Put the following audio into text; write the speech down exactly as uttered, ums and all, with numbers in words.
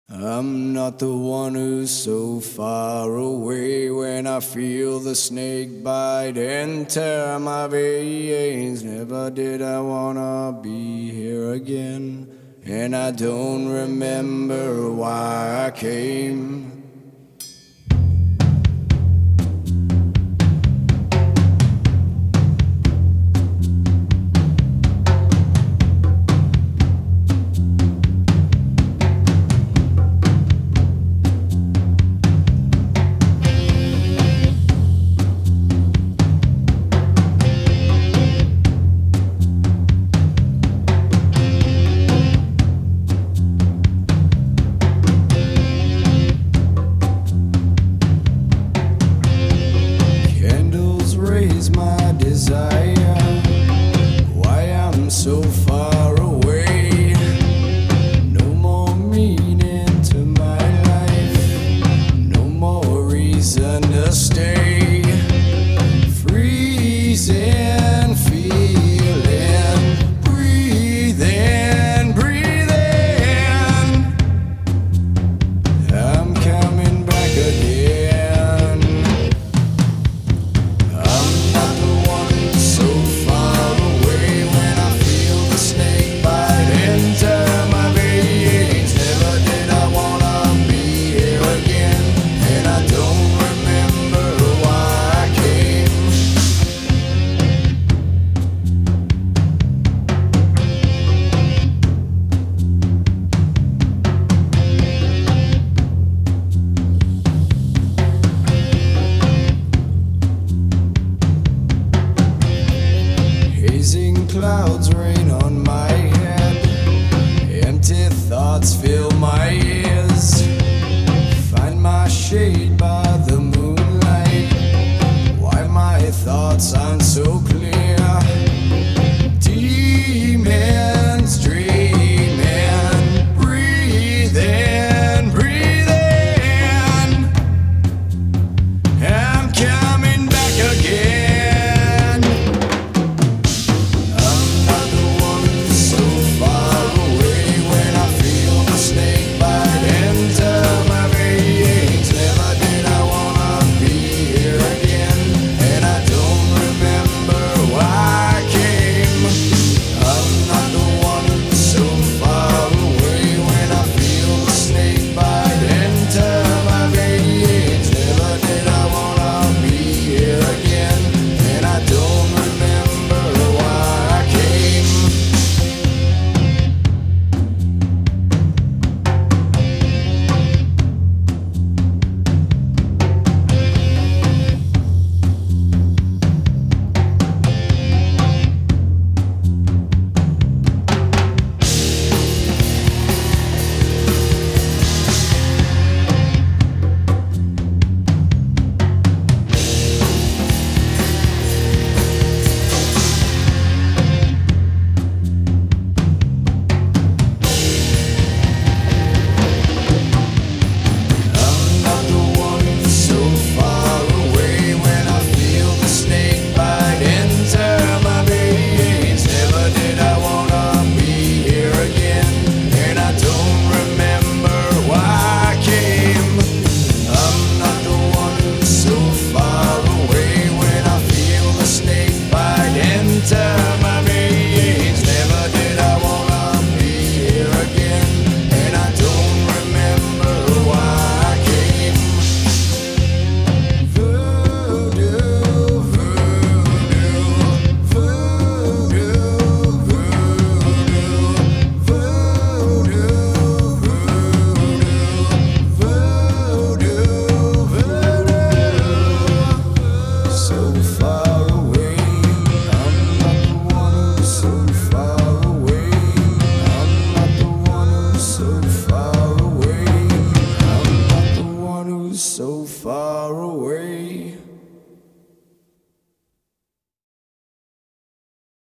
I'm not the one who's so far away when I feel the snake bite and tear my veins. Never did I wanna be here again, and I don't remember why I came. Raise my desire, why I'm so far away. No more meaning to my life, no more reason to stay. Freezing, feeling, breathing, breathing. I'm coming back again. Clouds rain on my head, empty thoughts fill my ears. Find my shade by the moonlight, why my thoughts aren't so clear. Demons dreaming, breathing, breathing. I'm coming back again. So far